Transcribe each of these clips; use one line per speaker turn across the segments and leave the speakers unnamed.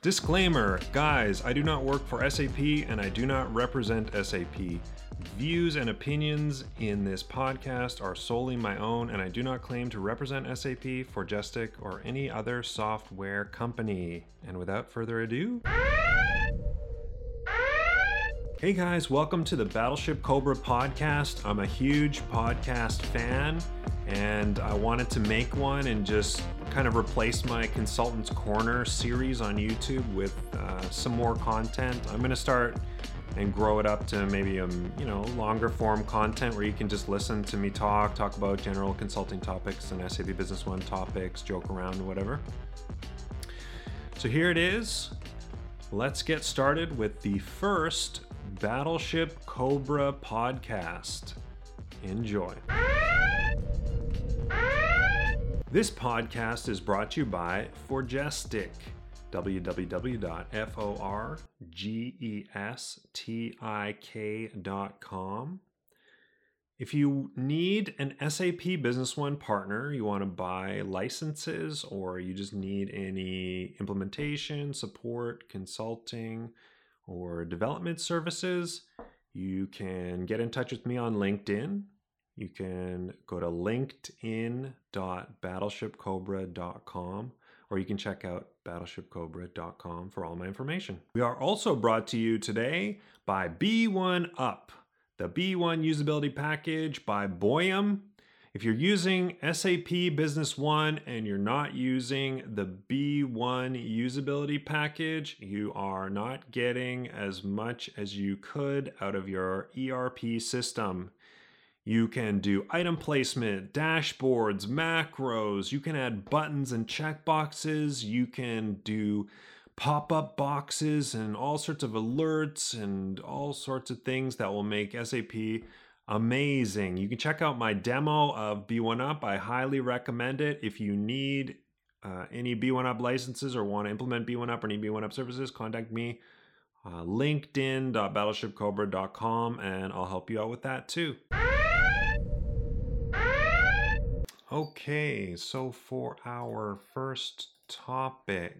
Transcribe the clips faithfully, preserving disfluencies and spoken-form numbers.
Disclaimer, guys, I do not work for S A P and I do not represent S A P. Views and opinions in this podcast are solely my own, and I do not claim to represent S A P, Forgestic, or any other software company. And without further ado... Hey guys, welcome to the Battleship Cobra podcast. I'm a huge podcast fan, and I wanted to make one and just kind of replace my Consultant's Corner series on YouTube with uh, some more content. I'm going to start and grow it up to maybe um you know longer form content where you can just listen to me talk, talk about general consulting topics and S A P Business One topics, joke around, whatever. So here it is. Let's get started with the first Battleship Cobra podcast. Enjoy. This podcast is brought to you by Forgestic, w w w dot forgestik dot com. If you need an S A P Business One partner, you want to buy licenses, or you just need any implementation, support, consulting, or development services, you can get in touch with me on LinkedIn. You can go to linkedin dot battleship cobra dot com, or you can check out battleship cobra dot com for all my information. We are also brought to you today by B one Up, the B one usability package by Boyum. If you're using S A P Business One and you're not using the B one usability package, you are not getting as much as you could out of your E R P system. You can do item placement, dashboards, macros. You can add buttons and checkboxes. You can do pop-up boxes and all sorts of alerts and all sorts of things that will make S A P amazing. You can check out my demo of B one Up. I highly recommend it. If you need uh, any B one Up licenses or want to implement B one Up or need B one Up services, contact me. Uh, linkedin dot battleship cobra dot com, and I'll help you out with that too. Okay, so for our first topic,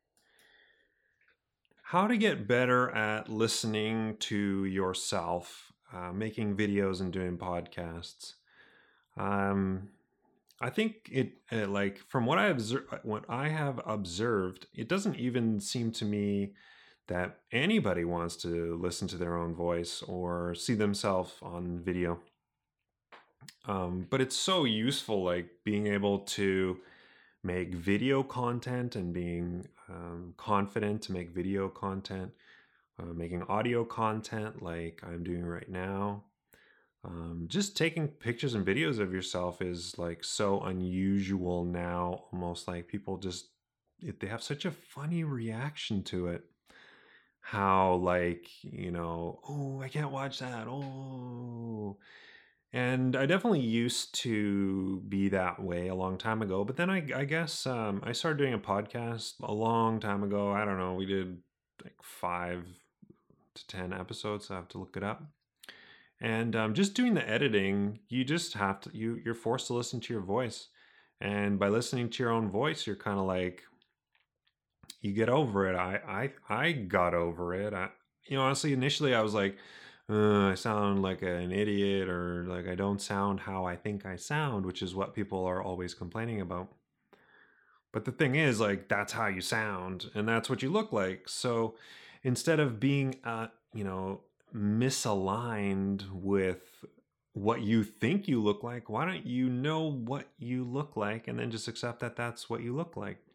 how to get better at listening to yourself, uh, making videos and doing podcasts. Um, I think it, uh, like from what I observe, what I have observed, it doesn't even seem to me that anybody wants to listen to their own voice or see themselves on video. Um, but it's so useful, like being able to make video content and being um, confident to make video content, uh, making audio content like I'm doing right now. Um, just taking pictures and videos of yourself is like so unusual now, almost like people just, they have such a funny reaction to it. How like, you know, oh, I can't watch that. Oh, and I definitely used to be that way a long time ago. But then I, I guess um, I started doing a podcast a long time ago. I don't know. We did like five to ten episodes. I have to look it up. And um, just doing the editing, you just have to, you, you're forced to listen to your voice. And by listening to your own voice, you're kind of like, you get over it. I, I, I got over it. I, you know, honestly, initially I was like, Uh, I sound like an idiot, or like I don't sound how I think I sound, which is what people are always complaining about. But the thing is, like, that's how you sound and that's what you look like. So instead of being, uh, you know, misaligned with what you think you look like, why don't you know what you look like and then just accept that that's what you look like?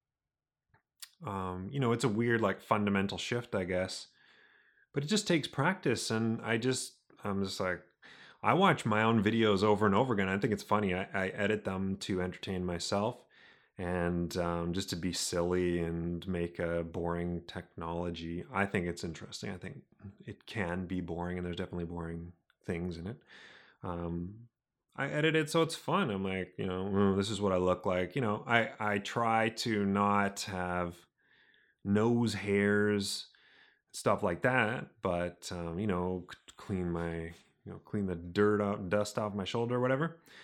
Um, you know, it's a weird, like, fundamental shift, I guess. But it just takes practice, and I just, I'm just like, I watch my own videos over and over again. I think it's funny. I, I edit them to entertain myself and um, just to be silly and make a boring technology. I think it's interesting. I think it can be boring, and there's definitely boring things in it. Um, I edit it so it's fun. I'm like, you know, oh, this is what I look like. You know, I, I try to not have nose hairs, stuff like that, but um, you know, clean my, you know, clean the dirt out, dust off my shoulder or whatever.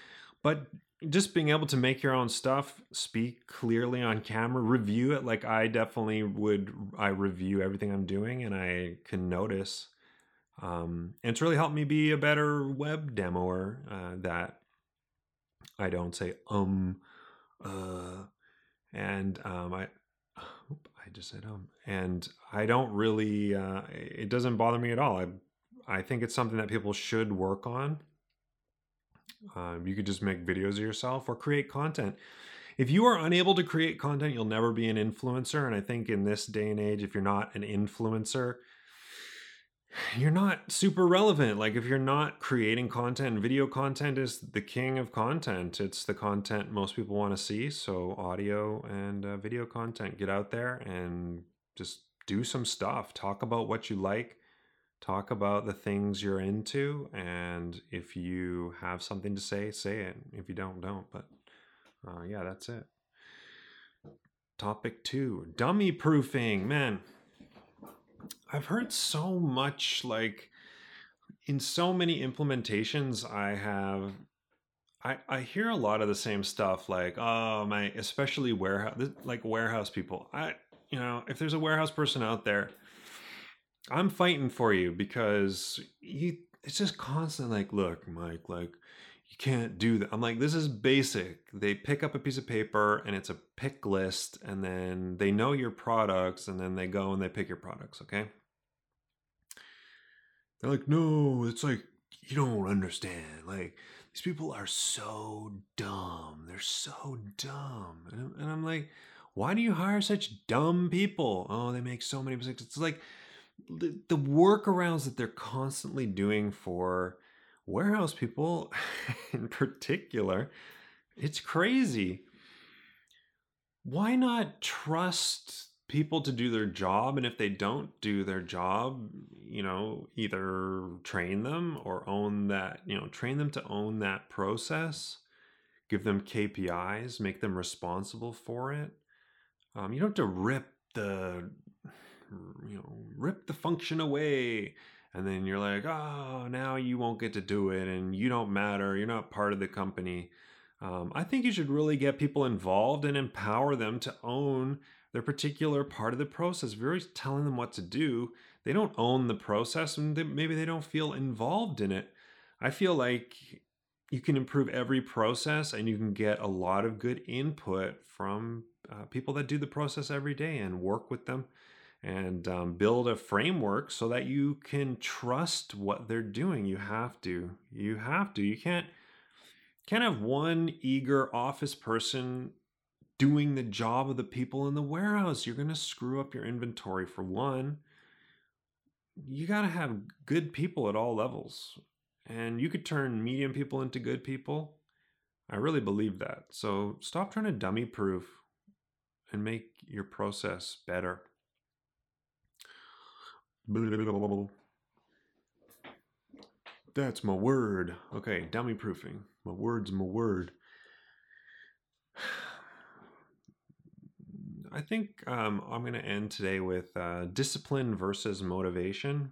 but just being able to make your own stuff, speak clearly on camera, review it. Like I definitely would, I review everything I'm doing and I can notice. Um, and it's really helped me be a better web demoer, uh, that I don't say, um, uh, and, um, I, I just said, um, and I don't really, uh, it doesn't bother me at all. I, I think it's something that people should work on. Um, you could just make videos of yourself or create content. If you are unable to create content, you'll never be an influencer. And I think in this day and age, if you're not an influencer, you're not super relevant. Like if you're not creating content, video content is the king of content. It's the content most people want to see. So audio and uh, video content, get out there and just do some stuff. Talk about what you like. Talk about the things you're into. And if you have something to say, say it. If you don't, don't. But uh, yeah, that's it. Topic two, dummy proofing. Man, I've heard so much, like in so many implementations I have, I, I hear a lot of the same stuff, like, oh my, especially warehouse, like warehouse people. I, you know, if there's a warehouse person out there, I'm fighting for you because you, it's just constant, like, look, Mike, like, you can't do that. I'm like, this is basic. They pick up a piece of paper and it's a pick list, and then they know your products, and then they go and they pick your products, okay? They're like, no, it's like, you don't understand. Like, these people are so dumb. They're so dumb. And, and I'm like, why do you hire such dumb people? Oh, they make so many mistakes. It's like the, the workarounds that they're constantly doing for warehouse people in particular, it's crazy. Why not trust people to do their job? And if they don't do their job, you know, either train them or own that, you know, train them to own that process, give them K P Is, make them responsible for it. Um, you don't have to rip the, you know, rip the function away. And then you're like, oh, now you won't get to do it and you don't matter. You're not part of the company. Um, I think you should really get people involved and empower them to own their particular part of the process. If you're always telling them what to do, they don't own the process and they, maybe they don't feel involved in it. I feel like you can improve every process and you can get a lot of good input from uh, people that do the process every day and work with them and um, build a framework so that you can trust what they're doing. You have to. You have to. You can't can't have one eager office person doing the job of the people in the warehouse. You're going to screw up your inventory for one. You got to have good people at all levels. And you could turn medium people into good people. I really believe that. So stop trying to dummy proof and make your process better. That's my word. Okay, dummy proofing. My word's my word. I think um, I'm going to end today with uh, discipline versus motivation.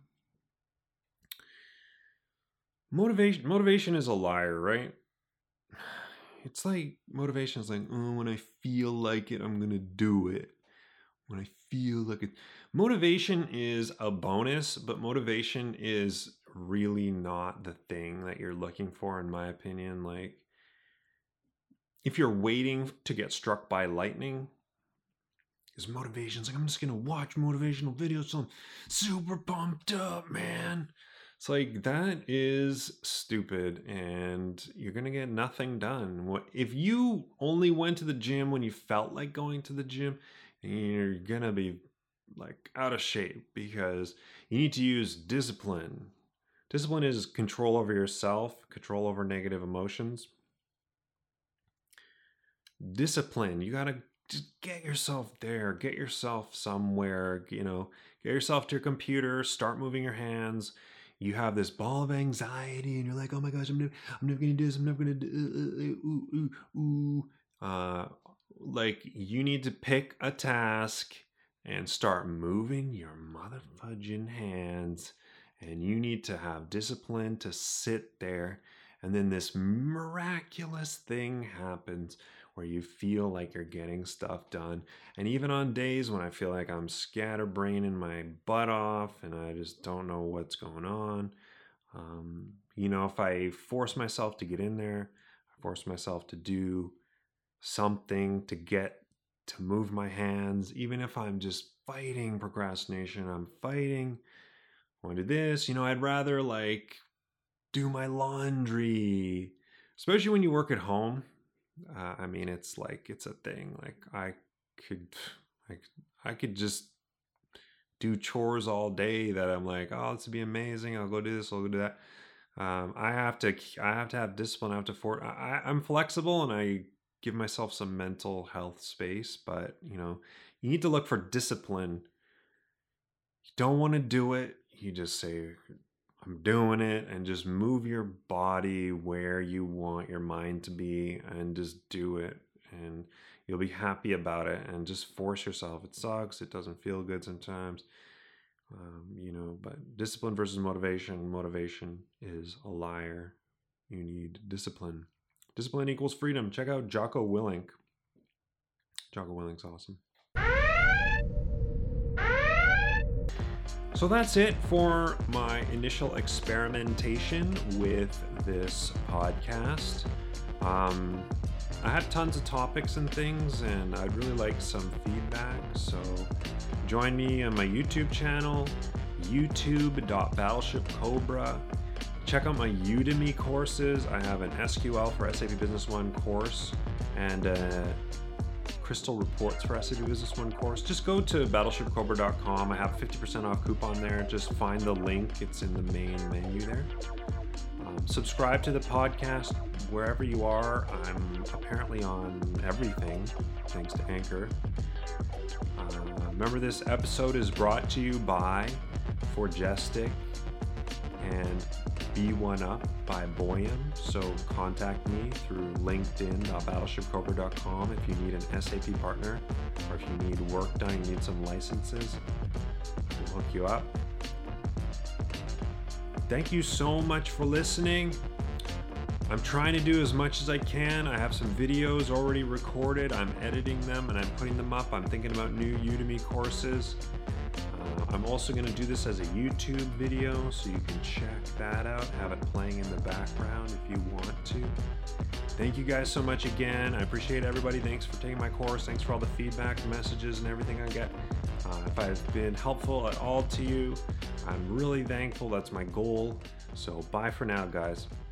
Motivation, motivation is a liar, right? It's like motivation is like, oh, when I feel like it, I'm going to do it. When I feel like it. Motivation is a bonus, but motivation is really not the thing that you're looking for, in my opinion. Like, if you're waiting to get struck by lightning, is motivation. It's like, I'm just going to watch motivational videos so I'm super pumped up, man. It's like, that is stupid and you're going to get nothing done. What if you only went to the gym when you felt like going to the gym? You're going to be like out of shape because you need to use discipline. Discipline is control over yourself, control over negative emotions. Discipline, you got to just get yourself there, get yourself somewhere, you know, get yourself to your computer, start moving your hands. You have this ball of anxiety and you're like, oh my gosh, I'm never, I'm never going to do this. I'm never going to do, uh, ooh, ooh, ooh. Uh, like you need to pick a task and start moving your motherfudging hands. And you need to have discipline to sit there And then this miraculous thing happens where you feel like you're getting stuff done. And even on days when I feel like I'm scatterbraining my butt off and I just don't know what's going on, um, you know, if I force myself to get in there, I force myself to do something to get to move my hands, even if I'm just fighting procrastination, I'm fighting, I want to do this, you know, I'd rather like do my laundry, especially when you work at home. Uh, I mean, it's like, it's a thing. Like I could, like, I could just do chores all day that I'm like, oh, this would be amazing. I'll go do this. I'll go do that. Um, I have to, I have to have discipline. I have to, for, I, I'm flexible and I give myself some mental health space, but you know, you need to look for discipline. You don't want to do it. You just say, I'm doing it, and just move your body where you want your mind to be and just do it, and you'll be happy about it. And just force yourself. It sucks. It doesn't feel good sometimes, um, you know, but discipline versus motivation. Motivation is a liar. You need discipline. Discipline equals freedom. Check out Jocko Willink. Jocko Willink's awesome. So that's it for my initial experimentation with this podcast. Um, I have tons of topics and things, and I'd really like some feedback. So join me on my YouTube channel, youtube dot battleship cobra. Check out my Udemy courses. I have an S Q L for S A P Business One course and a Crystal Reports for S A P Business One course. Just go to battleship cobra dot com. I have a fifty percent off coupon there. Just find the link. It's in the main menu there. Um, subscribe to the podcast wherever you are. I'm apparently on everything, thanks to Anchor. Uh, remember, this episode is brought to you by Forgestic and B one Up by Boyan. So contact me through linkedin dot battleship cobra dot com if you need an S A P partner, or if you need work done, you need some licenses, we'll hook you up. Thank you so much for listening. I'm trying to do as much as I can. I have some videos already recorded. I'm editing them and I'm putting them up. I'm thinking about new Udemy courses. Uh, I'm also going to do this as a YouTube video, so you can check that out, have it playing in the background if you want to. Thank you guys so much again. I appreciate everybody. Thanks for taking my course. Thanks for all the feedback, messages, and everything I get. Uh, if I've been helpful at all to you, I'm really thankful. That's my goal. So bye for now, guys.